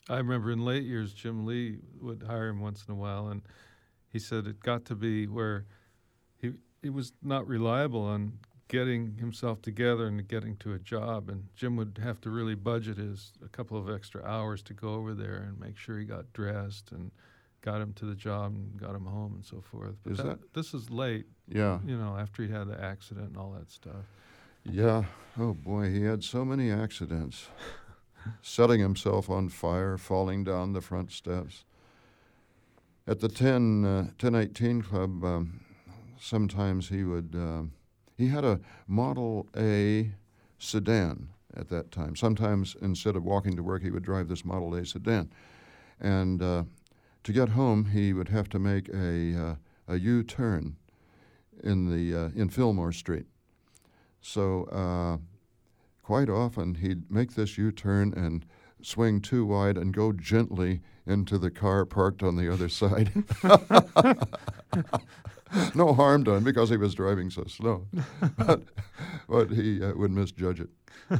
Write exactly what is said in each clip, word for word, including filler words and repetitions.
I remember in late years, Jim Lee would hire him once in a while, and he said it got to be where he he was not reliable on getting himself together and getting to a job, and Jim would have to really budget his a couple of extra hours to go over there and make sure he got dressed and got him to the job and got him home and so forth. But Is that, that- this is late, Yeah. you know, after he had the accident and all that stuff. Yeah. Oh, boy, he had so many accidents. Setting himself on fire, falling down the front steps. At the ten, uh, ten eighteen Club, um, sometimes he would, uh, he had a Model A sedan at that time. Sometimes instead of walking to work, he would drive this Model A sedan. And uh, to get home, he would have to make a, uh, a U-turn in, the, uh, in Fillmore Street. So uh, quite often he'd make this U-turn and swing too wide and go gently into the car parked on the other side. No harm done because he was driving so slow, but, but he uh, would misjudge it.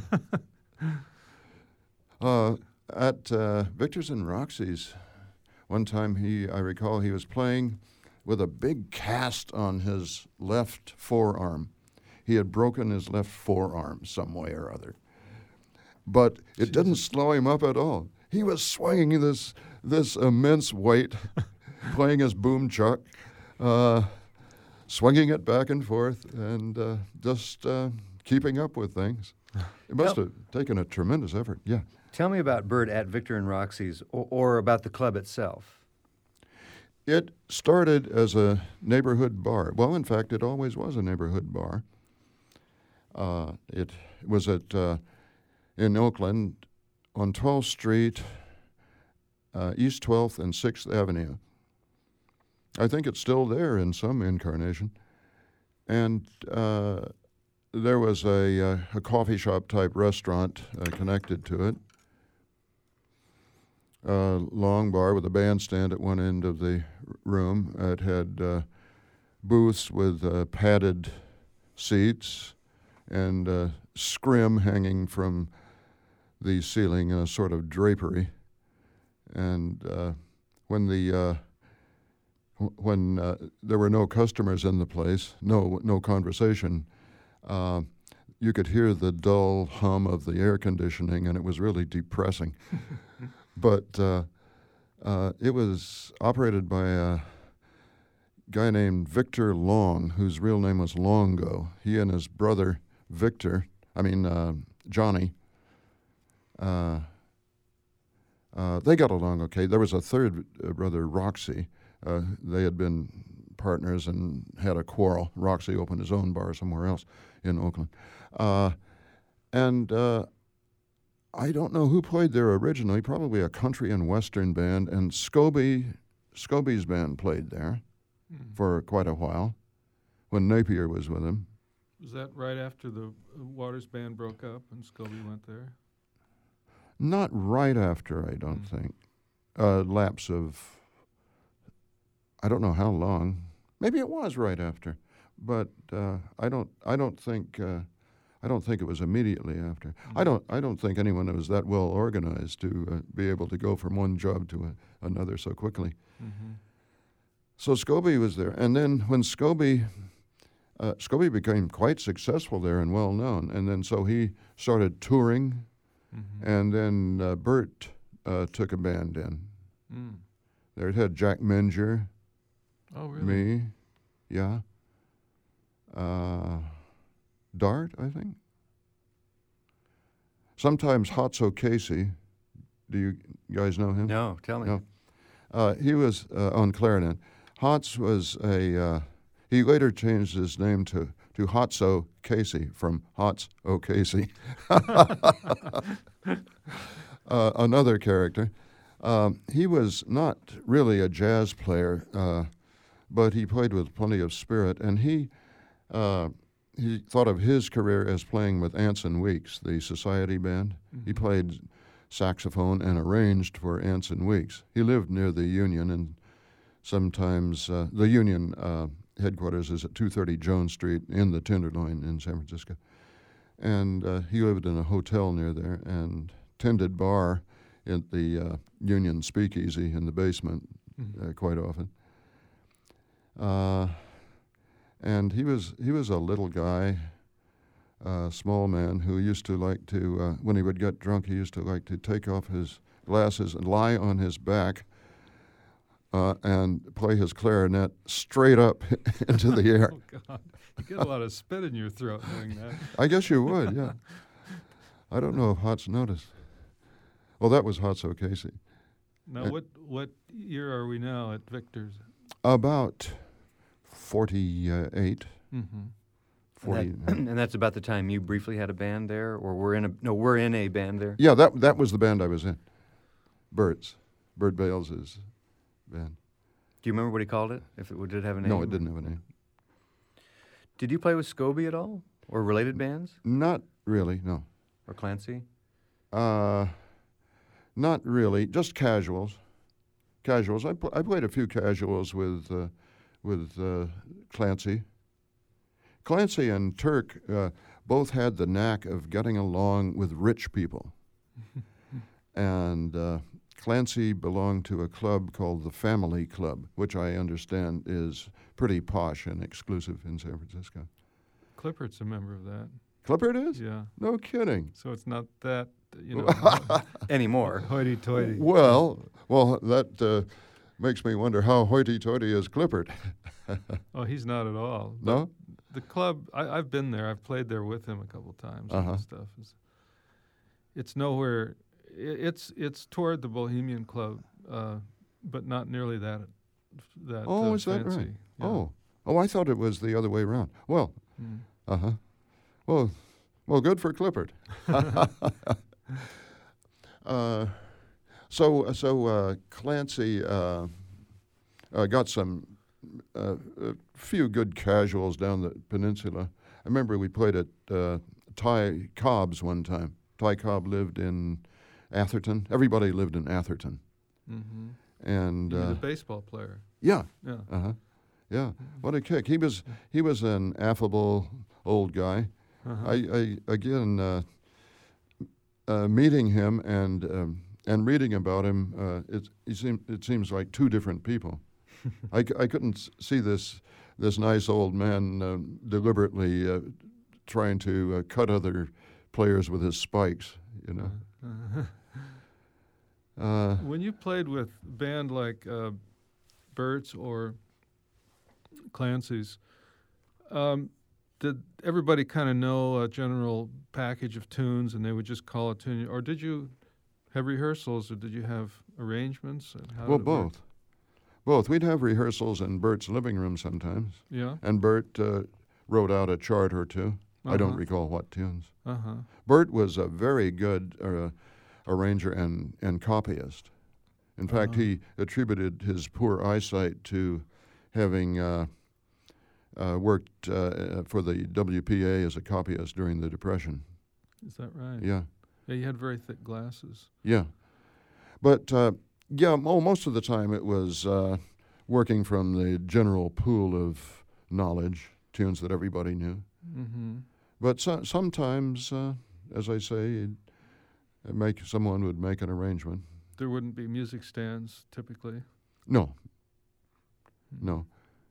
Uh, at uh, Victor's and Roxy's, one time he, I recall he was playing with a big cast on his left forearm. He had broken his left forearm some way or other. But it didn't slow him up at all. He was swinging this this immense weight, playing his boom chuck, uh, swinging it back and forth, and uh, just uh, keeping up with things. It must Yep. have taken a tremendous effort. Yeah. Tell me about Bert at Victor and Roxy's, or, or about the club itself. It started as a neighborhood bar. Well, in fact, it always was a neighborhood bar. Uh, it was at uh, in Oakland on twelfth Street, uh, East twelfth and sixth Avenue. I think it's still there in some incarnation. And uh, there was a, uh, a coffee shop type restaurant uh, connected to it. A long bar with a bandstand at one end of the r- room. It had uh, booths with uh, padded seats and uh, scrim hanging from the ceiling in a sort of drapery. And uh, when the uh, w- when uh, there were no customers in the place, no no conversation, uh, you could hear the dull hum of the air conditioning, and it was really depressing. But uh, uh, it was operated by a guy named Victor Long, whose real name was Longo. He and his brother Victor, I mean uh, Johnny, uh, uh, they got along okay. There was a third uh, brother, Roxy. Uh, they had been partners and had a quarrel. Roxy opened his own bar somewhere else in Oakland. Uh, and uh, I don't know who played there originally, probably a country and western band, and Scobie, Scobie's band played there Mm. for quite a while when Napier was with him. Was that right after the uh, Waters band broke up and Scobie went there? Not right after, I don't Mm. think. A lapse of, I don't know how long. Maybe it was right after, but uh, I don't. I don't think. Uh, I don't think it was immediately after. I don't. I don't think anyone was that well organized to uh, be able to go from one job to a, another so quickly. Mm-hmm. So Scobie was there, and then when Scobie, uh, Scobie became quite successful there and well known, and then so he started touring, Mm-hmm. and then uh, Bert uh, took a band in. Mm. There it had Jack Menger, Oh, really? me, yeah, uh, Dart, I think. Sometimes Hotso Casey. Do you guys know him? No, tell me. No. Uh, he was uh, on clarinet. Hots was a, uh, he later changed his name to, to Hotso Casey from Hots O'Casey. uh, another character. Um, he was not really a jazz player, uh, but he played with plenty of spirit, and he uh, he thought of his career as playing with Anson Weeks, the society band. He Mhm. played saxophone and arranged for Anson Weeks. He lived near the Union, and sometimes uh, the Union uh, headquarters is at two thirty Jones Street in the Tenderloin in San Francisco. And uh, he lived in a hotel near there and tended bar at the uh, Union Speakeasy in the basement Mhm. uh, quite often. Uh, and he was he was a little guy, a small man who used to like to, uh, when he would get drunk, he used to like to take off his glasses and lie on his back uh, and play his clarinet straight up into the air. Oh, God. You get a lot of spit in your throat doing that. I guess you would, yeah. I don't know if Hotz noticed. Well, that was Hotzo Casey. Now, Uh, what what year are we now at Victor's? About forty-eight, Mm-hmm. forty. And, that, and that's about the time you briefly had a band there, or we're in a no, we're in a band there. Yeah, that that was the band I was in. Bert's, Bert Bales' band. Do you remember what he called it? If it did have a name? No, it didn't have a name. Did you play with Scobie at all, or related bands, Not really, no. or Clancy? Uh, not really, just casuals. Casuals. I, pl- I played a few casuals with uh, with uh, Clancy. Clancy and Turk uh, both had the knack of getting along with rich people. And uh, Clancy belonged to a club called the Family Club, which I understand is pretty posh and exclusive in San Francisco. Clippert's a member of that. Clippard is? Yeah. No kidding. So it's not that, you know, Anymore. hoity-toity. Well, well, that uh, makes me wonder how hoity-toity is Clippard. Oh, he's not at all. But No? the club, I, I've been there. I've played there with him a couple times Uh-huh. and stuff. It's, it's nowhere. i- It's it's toward the Bohemian Club, uh, but not nearly that. That Oh, uh, is that fancy. right? Yeah. Oh, oh, I thought it was the other way around. Well, Mm. uh huh. Well, well, good for Clippard. uh, so, so uh, Clancy uh, uh, got some uh, a few good casuals down the peninsula. I remember we played at uh, Ty Cobb's one time. Ty Cobb lived in Atherton. Everybody lived in Atherton, Mm-hmm. and He was uh, a baseball player. yeah. Yeah. Uh huh. Yeah. What a kick! He was he was an affable old guy. Uh-huh. I, I again uh, uh, meeting him and um, and reading about him. Uh, it he seemed it seems like two different people. I, c- I couldn't s- see this this nice old man uh, deliberately uh, trying to uh, cut other players with his spikes. You know. Uh-huh. Uh, When you played with a band like uh, Bert's or Clancy's, um, did everybody kind of know a general package of tunes and they would just call a tune? Or did you have rehearsals or did you have arrangements? And how well, did it work? both. Both. We'd have rehearsals in Bert's living room sometimes, Yeah? and Bert uh, wrote out a chart or two. I don't Uh-huh. recall what tunes. Uh-huh. Bert was a very good uh, arranger and, and copyist. In fact, Uh-huh. he attributed his poor eyesight to having uh, uh, worked uh, for the W P A as a copyist during the Depression. Is that right? Yeah, Yeah, you had very thick glasses. yeah. But, uh, yeah, mo- most of the time it was uh, working from the general pool of knowledge, tunes that everybody knew. Mm-hmm. But so, sometimes, uh, as I say, you'd make someone would make an arrangement. There wouldn't be music stands typically. No, no.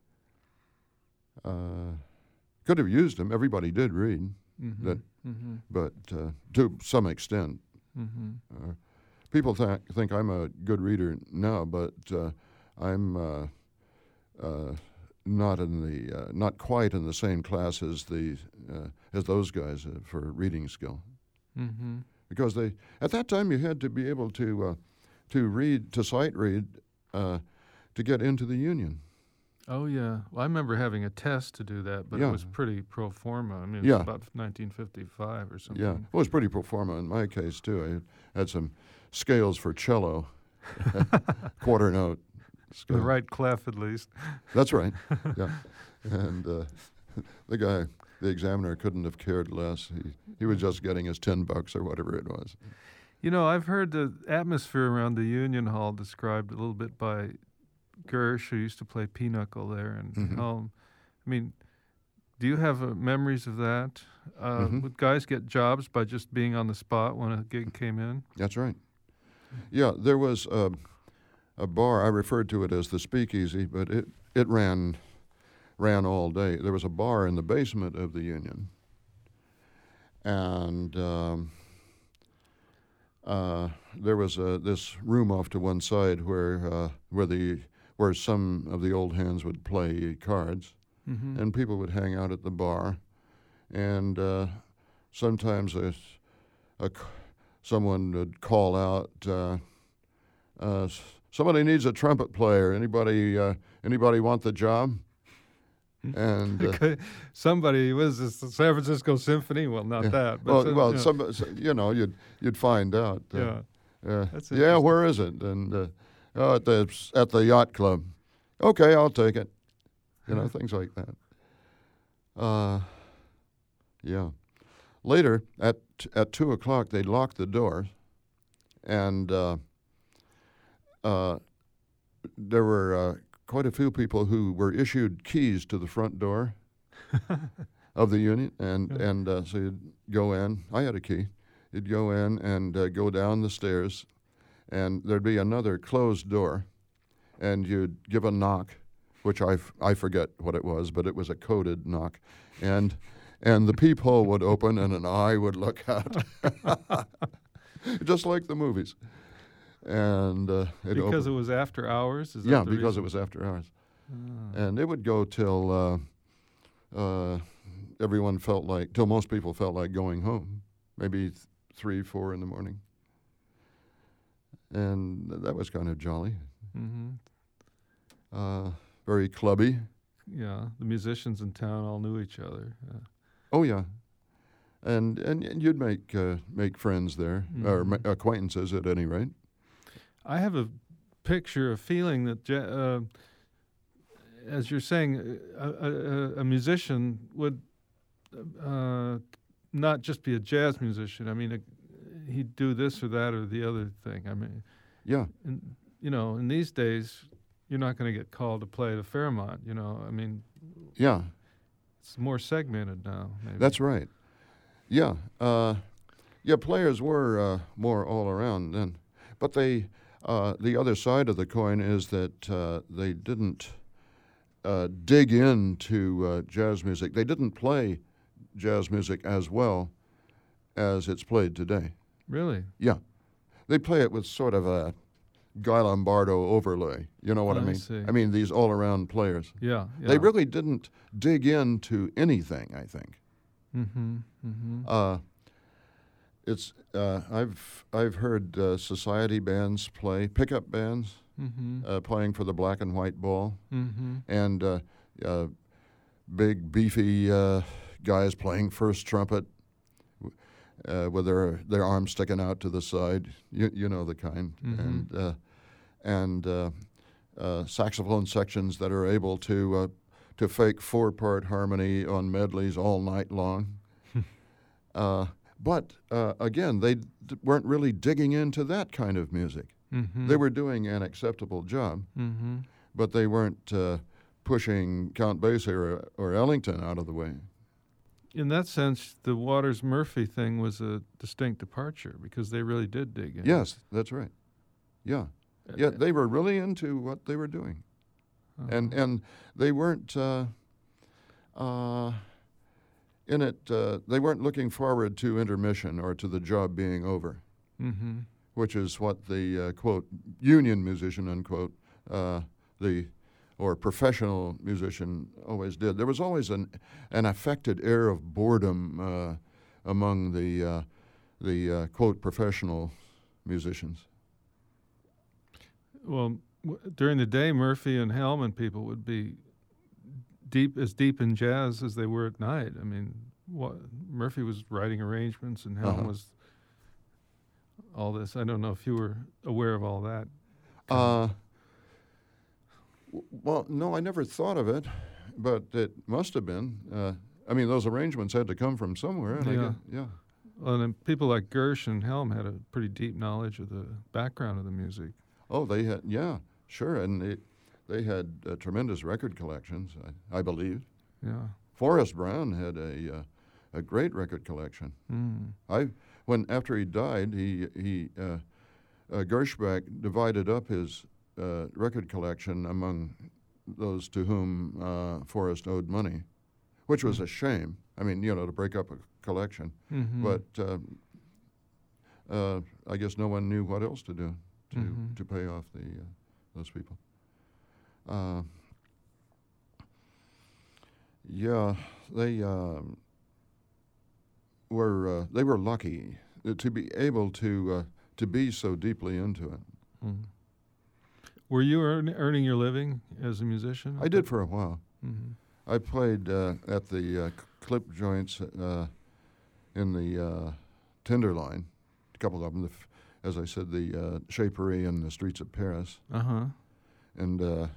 Uh, could have used them. Everybody did read, Mm-hmm. That- mm-hmm. but uh, to some extent. Mm-hmm. Uh, people th- think I'm a good reader now, but uh, I'm uh, uh, not in the uh, not quite in the same class as the uh, as those guys uh, for reading skill. Mm-hmm. Because they at that time you had to be able to uh, to read to sight read uh, to get into the union. Oh, yeah. Well, I remember having a test to do that, but Yeah. it was pretty pro forma. I mean, it Yeah. was about nineteen fifty-five or something. Yeah, well, it was pretty pro forma in my case too. I had some scales for cello, quarter note. The Scale. right clef, at least. That's right. Yeah, and uh, the guy, the examiner, couldn't have cared less. He he was just getting his ten bucks or whatever it was. You know, I've heard the atmosphere around the Union Hall described a little bit by Gersh, who used to play pinochle there, and Mhm. Helm. I mean, do you have uh, memories of that? Uh, Mhm. Would guys get jobs by just being on the spot when a gig came in? That's right. Yeah, there was a, a bar. I referred to it as the Speakeasy, but it, it ran ran all day. There was a bar in the basement of the Union, and um, uh, there was a, this room off to one side where uh, where the where some of the old hands would play cards, Mm-hmm. and people would hang out at the bar, and uh, sometimes a, a c- someone would call out, uh, uh, s- "Somebody needs a trumpet player. Anybody? Uh, anybody want the job?" And uh, Okay. Somebody was this the San Francisco Symphony? Well, not yeah. that. But well, some- well, you know, some, s- you know, you'd you'd find out. Uh, yeah. uh, That's yeah, interesting. where is it? And uh, oh, at the at the yacht club. Okay, I'll take it. You know, things like that. Uh, yeah. Later, at at two o'clock, they locked the doors, and uh, uh, there were uh, quite a few people who were issued keys to the front door of the Union, and Yeah. and uh, so you'd go in. I had a key. You'd go in and uh, go down the stairs, and there'd be another closed door, and you'd give a knock, which I, f- I forget what it was, but it was a coded knock, and and the peephole would open and an eye would look out, just like the movies, and uh, it Because opened. it was after hours? Is that Yeah, the because reason? it was after hours, Ah. and it would go till uh, uh, everyone felt like, till most people felt like going home, maybe th- three, four in the morning, and that was kind of jolly, Mm-hmm. uh, very clubby. Yeah, the musicians in town all knew each other. Yeah. Oh yeah, and and, and you'd make uh, make friends there, or ma- Mhm. acquaintances at any rate. I have a picture, a feeling that, ja- uh, as you're saying, a, a, a- a musician would uh, not just be a jazz musician. I mean, a, he'd do this or that or the other thing. I mean, Yeah, in, you know, in these days, you're not going to get called to play the Fairmont. You know, I mean, yeah, it's more segmented now. Maybe. that's right. Yeah, uh, yeah. Players were uh, more all around then, but they uh, the other side of the coin is that uh, they didn't uh, dig into uh, jazz music. They didn't play jazz music as well as it's played today. Really. Yeah, they play it with sort of a Guy Lombardo overlay. You know what I I mean? see. I mean these all-around players. Yeah. yeah. They really didn't dig into anything, I think. Mm-hmm. Mm-hmm. Uh, it's uh, I've I've heard uh, society bands play, pickup bands Mm-hmm. uh, playing for the Black and White Ball, Mm-hmm. and uh, uh, big beefy uh, guys playing first trumpet uh, with their their arms sticking out to the side. You you know the kind, Mhm. and uh, and uh, uh, saxophone sections that are able to uh, to fake four part harmony on medleys all night long. uh, but uh, again, they d- weren't really digging into that kind of music. Mm-hmm. They were doing an acceptable job, Mm-hmm. but they weren't uh, pushing Count Basie or, or Ellington out of the way. In that sense, the Waters Murphy thing was a distinct departure because they really did dig in. Yes, that's right. Yeah, Uh, yeah, they were really into what they were doing, uh-huh. and and they weren't uh, uh, in it. Uh, they weren't looking forward to intermission or to the job being over, Mm-hmm. which is what the uh, quote union musician unquote uh, the or professional musician always did. There was always an an affected air of boredom uh, among the uh, the uh, quote professional musicians. Well, w- during the day, Murphy and Helm and people would be deep as deep in jazz as they were at night. I mean, what, Murphy was writing arrangements and Helm Uh-huh. was all this. I don't know if you were aware of all that. Uh, w- well, no, I never thought of it, but it must have been. Uh, I mean, those arrangements had to come from somewhere. And I Yeah. guess, yeah. Well, and then people like Gersh and Helm had a pretty deep knowledge of the background of the music. Oh, they had, yeah, sure, and they, they had uh, tremendous record collections, I, I believe. Yeah. Forrest Brown had a uh, a great record collection. Mm. I when after he died, he he uh, uh, Gershbeck divided up his uh, record collection among those to whom uh, Forrest owed money, which was a shame. I mean, you know, to break up a collection. Mm-hmm. But uh, uh, I guess no one knew what else to do to, Mm-hmm. to pay off the uh, those people. Uh, yeah, they um, were uh, they were lucky to be able to uh, to be so deeply into it. Mm-hmm. Were you earn, earning your living as a musician? I did for a while. Mm-hmm. I played uh, at the uh, clip joints uh, in the uh, Tenderloin, a couple of them. The f- as I said, the uh, Shapery and the Streets of Paris. Uh-huh. And uh,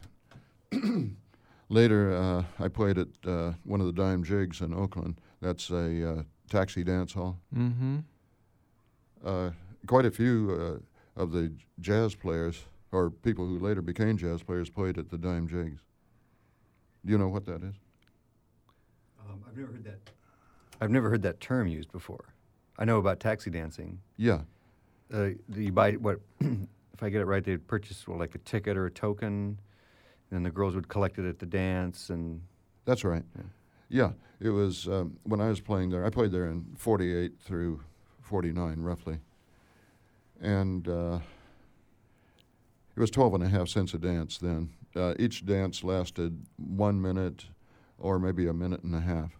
later, uh, I played at uh, one of the Dime Jigs in Oakland. That's a uh, taxi dance hall. Mm-hmm. Uh, quite a few uh, of the jazz players, or people who later became jazz players, played at the Dime Jigs. Do you know what that is? Um, I've never heard that. I've never heard that term used before. I know about taxi dancing. Yeah. Uh, you buy what? If I get it right, they'd purchase well, like a ticket or a token, and then the girls would collect it at the dance. And That's right. Yeah. Yeah, it was um, when I was playing there. I played there in forty-eight through forty-nine, roughly. And uh, it was twelve and a half cents a dance then. Uh, each dance lasted one minute or maybe a minute and a half.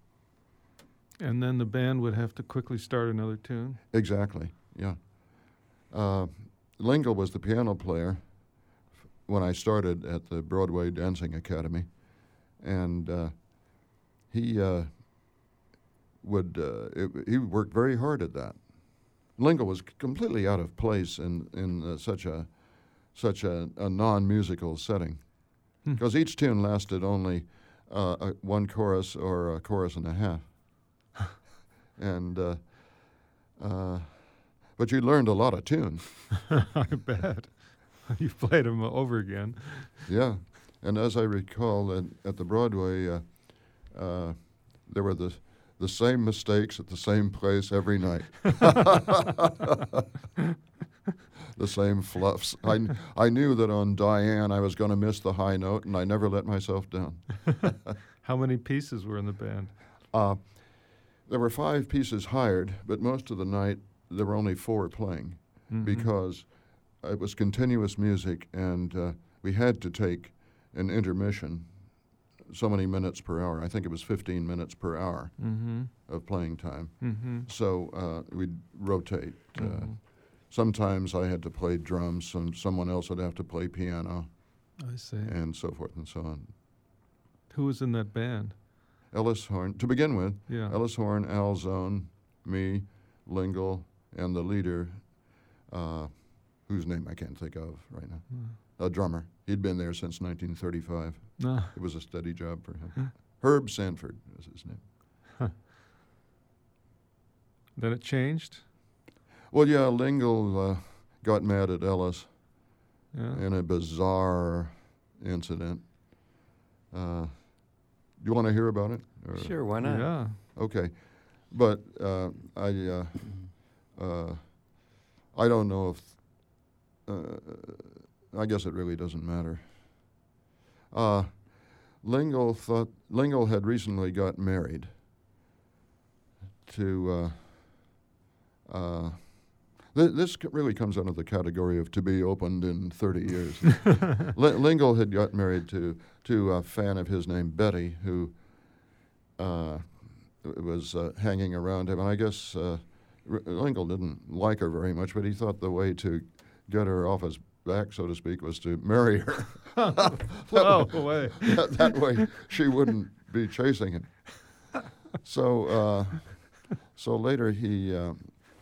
And then the band would have to quickly start another tune. Exactly, yeah. Uh, Lingle was the piano player f- when I started at the Broadway Dancing Academy. And uh, he uh, would uh, it, he worked very hard at that. Lingle was c- completely out of place in in uh, such a such a, a non-musical setting, Hmm. because each tune lasted only uh, a, one chorus or a chorus and a half, and uh, uh, but you learned a lot of tunes. I bet. You played them over again. Yeah, and as I recall, at, at the Broadway, uh, uh, there were the the same mistakes at the same place every night. The same fluffs. I, kn- I knew that on Diane I was going to miss the high note, and I never let myself down. How many pieces were in the band? Uh, there were five pieces hired, but most of the night there were only four playing, Mhm. because it was continuous music, and uh, we had to take an intermission so many minutes per hour. I think it was fifteen minutes per hour Mm-hmm. of playing time. Mm-hmm. So uh, we'd rotate. Uh, Mhm. sometimes I had to play drums, and someone else would have to play piano, I see. and so forth and so on. Who was in that band? Ellis Horn, to begin with, Yeah. Ellis Horn, Al Zone, me, Lingle, and the leader, uh, whose name I can't think of right now, Uh, a drummer. He'd been there since nineteen thirty-five. no. It was a steady job for him. Herb Sanford was his name. Then it changed? Well, yeah, Lingle uh, got mad at Ellis Yeah. in a bizarre incident. Uh, do you want to hear about it? Or- sure, why not? Yeah. Okay, but uh, I uh, uh, I don't know if uh, I guess it really doesn't matter. Uh, Lingle thought Lingle had recently got married to. Uh, uh, th- this c- really comes under the category of to be opened in thirty years. L- Lingle had got married to to a fan of his named Betty, who uh, was uh, hanging around him, and I guess uh, R- Lingle didn't like her very much, but he thought the way to get her off his back, so to speak, was to marry her. Blow away. that, that way she wouldn't be chasing him. So, uh, so later he, uh,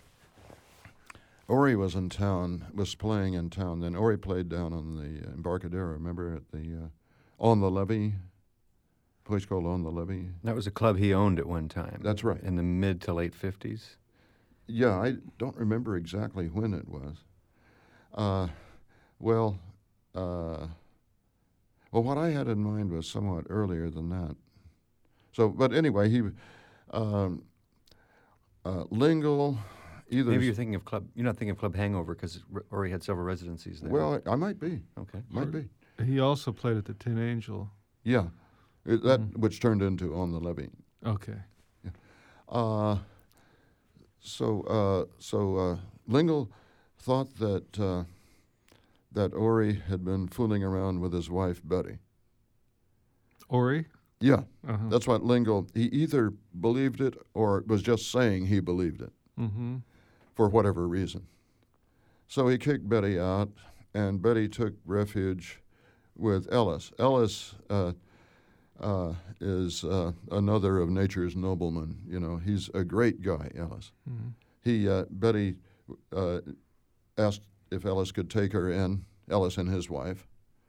Ori was in town, was playing in town. Then Ori played down on the Embarcadero. Remember at the uh, On the Levee, place called On the Levee. That was a club he owned at one time. That's right. In the mid to late fifties. Yeah, I don't remember exactly when it was. Uh, well, uh, well, what I had in mind was somewhat earlier than that. So, but anyway, he, um, uh, Lingle, either. Maybe you're thinking of Club. You're not thinking of Club Hangover because Ori had several residencies there. Well, I, I might be. Okay. Might Or- be. He also played at the Tin Angel. Yeah, it, that Mhm. which turned into On the Levee. Okay. Uh, so uh, so uh, Lingle thought that uh, that Ori had been fooling around with his wife Betty. Ori? Yeah, Uh-huh. that's what Lingle. He either believed it or was just saying he believed it Mm-hmm. for whatever reason. So he kicked Betty out, and Betty took refuge with Ellis. Ellis uh, uh, is uh, another of nature's noblemen. You know, he's a great guy, Ellis. Mm-hmm. He uh, Betty uh, asked if Ellis could take her in, Ellis and his wife,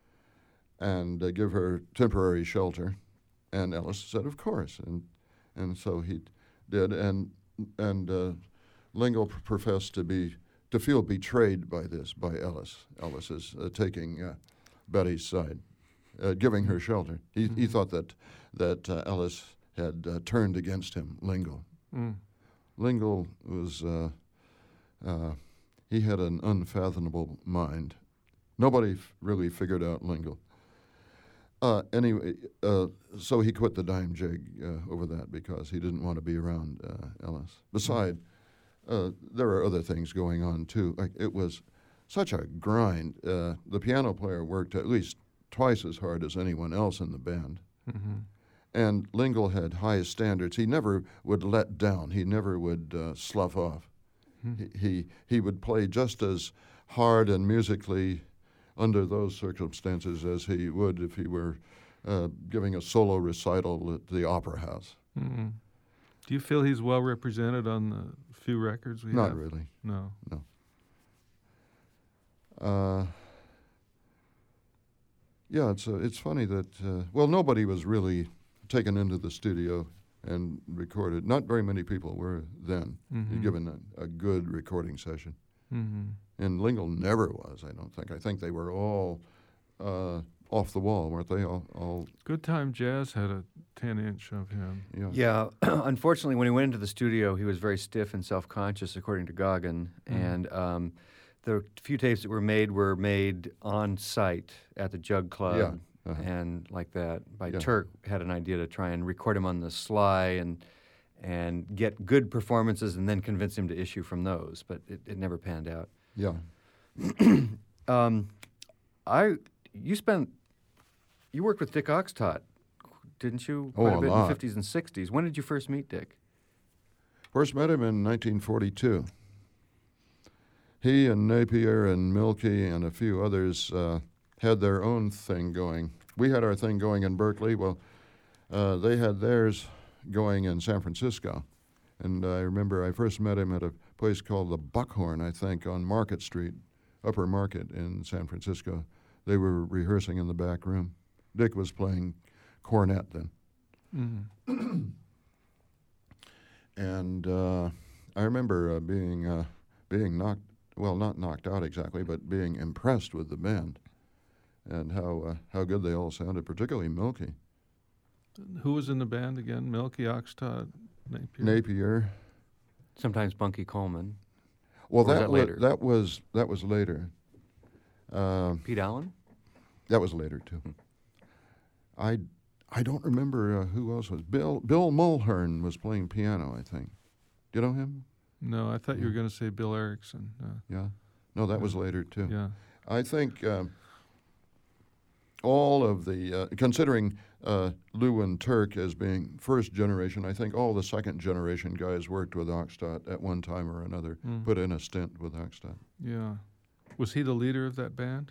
and uh, give her temporary shelter. And Ellis said, "Of course," and and so he did. And and uh, Lingle p- professed to be to feel betrayed by this, by Ellis. Ellis is uh, taking uh, Betty's side, uh, giving her shelter. He he Mhm. thought that that uh, Ellis had uh, turned against him, Lingle. Mm. Lingle was, uh, uh, he had an unfathomable mind. Nobody f- really figured out Lingle. Uh, anyway, uh, so he quit the dime jig uh, over that because he didn't want to be around uh, Ellis. Beside, uh, there are other things going on too. Like it was such a grind. Uh, the piano player worked at least twice as hard as anyone else in the band. Mm-hmm. And Lingle had high standards. He never would let down. He never would uh, slough off. Hmm. He, he he would play just as hard and musically under those circumstances as he would if he were uh, giving a solo recital at the Opera House. Mm-hmm. Do you feel he's well represented on the few records we Not have? really. No. Uh, yeah, it's uh, it's funny that uh, well, nobody was really taken into the studio and recorded. Not very many people were then Mm-hmm. given a, a good recording session. Mm-hmm. And Lingle never was, I don't think. I think they were all uh, off the wall, weren't they? All, all Good Time Jazz had a ten inch of him. yeah. Yeah, unfortunately, when he went into the studio, he was very stiff and self-conscious, according to Goggin. Mm. And um, the few tapes that were made were made on site at the Jug Club, Yeah, uh-huh. and like that. By Yeah. Turk had an idea to try and record him on the sly and and get good performances, and then convince him to issue from those. But it, it never panned out. Yeah. Um, I you spent you worked with Dick Oxtott, didn't you? Oh, Quite a bit in lot. the fifties and sixties. When did you first meet Dick? First met him in nineteen forty-two. He and Napier and Milkey and a few others uh, had their own thing going. We had our thing going in Berkeley. Well, uh, they had theirs going in San Francisco. And I remember I first met him at a place called the Buckhorn, I think, on Market Street, Upper Market in San Francisco. They were rehearsing in the back room. Dick was playing cornet then. Mm-hmm. And uh, I remember uh, being uh, being knocked, well, not knocked out exactly, but being impressed with the band and how uh, how good they all sounded, particularly Milkey. Who was in the band again? Milky, Oxtott, Napier? Napier. Sometimes Bunky Coleman. Well, Or was that that wa- later? that was that was later. Uh, Pete Allen? that was later too. I I don't remember uh, who else was. Bill Bill Mulhern was playing piano, I think. Do you know him? No, I thought you were Yeah. going to say Bill Erickson. Uh, Yeah. No, that was later too. yeah. I think um, all of the, uh, considering uh, Lou and Turk as being first generation, I think all the second generation guys worked with Oxtott at one time or another, Mm. put in a stint with Oxtott. Yeah. Was he the leader of that band?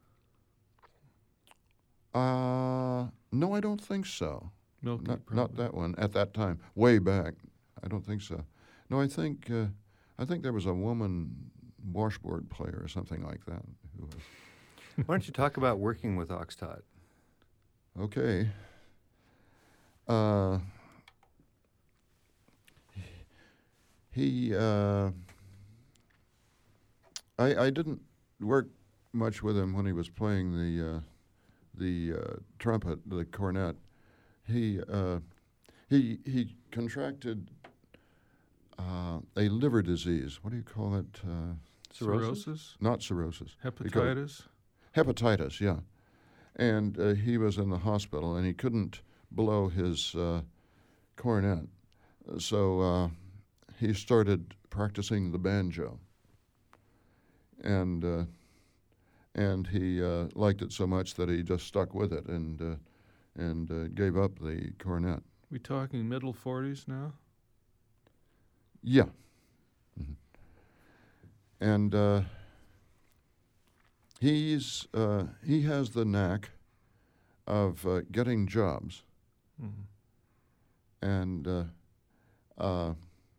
Uh, no, I don't think so. Milky, Not, probably. not that one at that time, way back. I don't think so. No, I think uh, I think there was a woman washboard player or something like that. Who was, Why don't you talk about working with Oxtott? okay. Uh, he, uh, I, I didn't work much with him when he was playing the, uh, the uh, trumpet, the cornet. He, uh, he, he contracted uh, a liver disease. What do you call it? Uh, Cirrhosis? not cirrhosis. Hepatitis? Hepatitis, yeah. And uh, he was in the hospital, and he couldn't blow his uh, cornet. So uh, he started practicing the banjo. And uh, and he uh, liked it so much that he just stuck with it and uh, and uh, gave up the cornet. We talking middle forties now? Yeah. Mm-hmm. And uh, he's uh, he has the knack of uh, getting jobs. Mm-hmm. And uh, uh,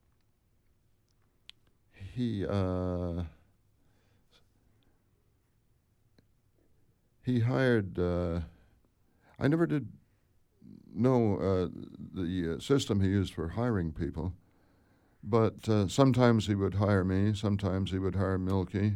he uh, he hired. Uh, I never did know uh, the uh, system he used for hiring people, but uh, sometimes he would hire me. Sometimes he would hire Milky.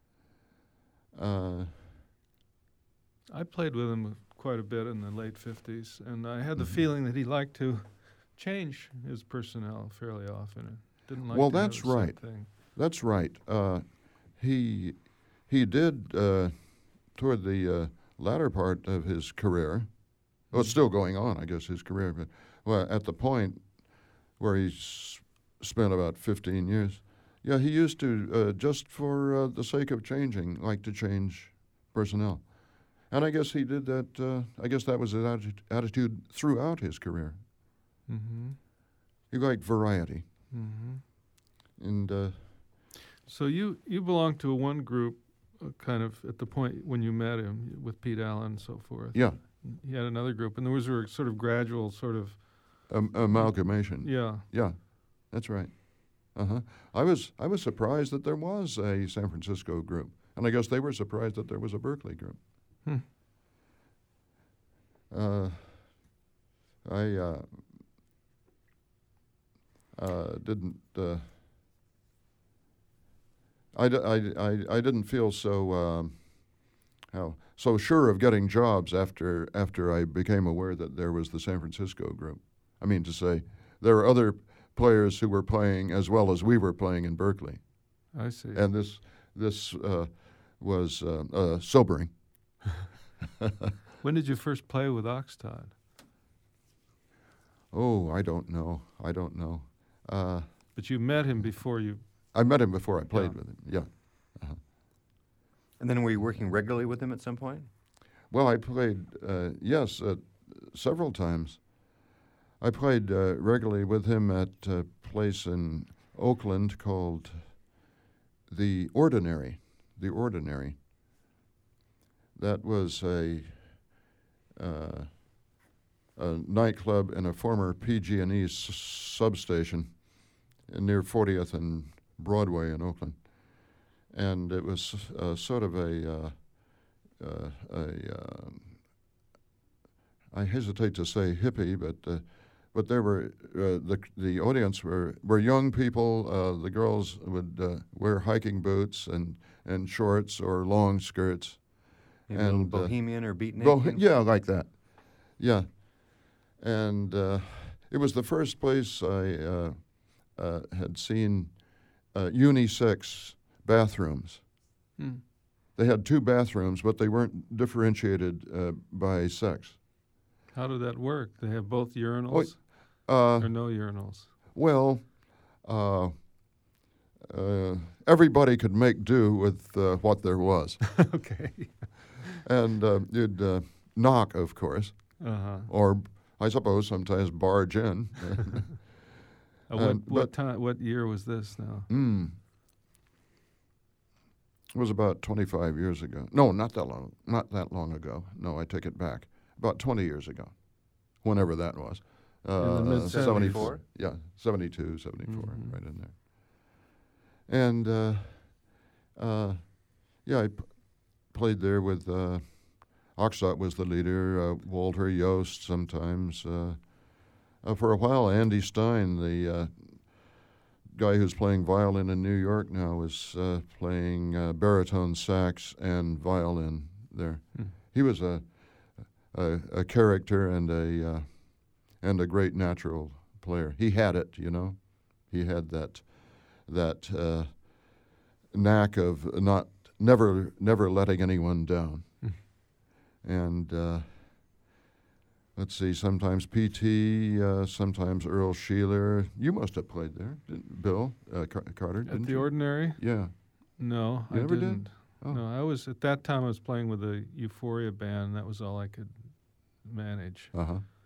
Uh, I played with him quite a bit in the late fifties, and I had the Mhm. feeling that he liked to change his personnel fairly often. Didn't like Well, to have that's the same right. thing. That's right. Uh, he he did uh, toward the uh, latter part of his career. Well, it's still going on, I guess, his career. But well, at the point where he's spent about fifteen years, yeah, he used to uh, just for uh, the sake of changing, like to change personnel. And I guess he did that. Uh, I guess that was his atti- attitude throughout his career. Mm-hmm. He liked variety, Mm-hmm. and uh, So you, you belong to a one group, uh, kind of at the point when you met him with Pete Allen and so forth. yeah, He had another group, and there was a sort of gradual sort of um, amalgamation. yeah. Yeah, that's right. Uh huh. I was I was surprised that there was a San Francisco group, and I guess they were surprised that there was a Berkeley group. Hmm. Uh, I uh, uh, didn't. Uh, I, d- I, I, I didn't feel so um, how so sure of getting jobs after after I became aware that there was the San Francisco group. I mean to say, there were other players who were playing as well as we were playing in Berkeley, I see. and this this uh, was uh, uh, sobering. When did you first play with Oxtod? Oh, I don't know. I don't know. Uh, But you met him before you. I met him before I played Yeah. with him. Yeah. And then were you working regularly with him at some point? Well, I played, uh, yes, uh, several times. I played uh, regularly with him at a place in Oakland called The Ordinary. The Ordinary. That was a, uh, a nightclub in a former P G and E s- substation near fortieth and Broadway in Oakland. And it was uh, sort of a, uh, uh, a uh, I hesitate to say hippie, but uh, but there were uh, the the audience were were young people. Uh, the girls would uh, wear hiking boots and, and shorts or long skirts. Maybe a little And, uh, bohemian or beatnik? Well, yeah, like that. Yeah, and uh, it was the first place I uh, uh, had seen uh, unisex bathrooms. Hmm. They had two bathrooms, but they weren't differentiated uh, by sex. How did that work? They have both urinals Uh, or no urinals? well, uh, uh, everybody could make do with uh, what there was. Okay. And uh, you'd uh, knock, of course, Uh-huh. or I suppose sometimes barge in. Uh, what And- what but- time? What year was this now? Mm. It was about twenty-five years ago. No, not that long. Not that long ago. No, I take it back. About twenty years ago, whenever that was. the mid- seventy-four? Yeah, seventy-two, seventy-four, Mhm. right in there. And uh, uh, yeah, I p- played there with uh, Oxtod was the leader. Uh, Walter Yost sometimes. Uh, uh, for a while, Andy Stein, the uh, guy who's playing violin in New York now, was uh, playing uh, baritone sax and violin there. Hmm. He was a, a a character and a uh, and a great natural player. He had it, you know. He had that that uh, knack of not never never letting anyone down. Mm. And uh, let's see, sometimes P T, uh, sometimes Earl Sheeler. You must have played there, didn't Bill uh, Car- Carter? Didn't At the you? Ordinary? Yeah. No, You I never did? didn't. Oh. No, I was at that time. I was playing with a Euphoria band. That was all I could manage. Uh huh.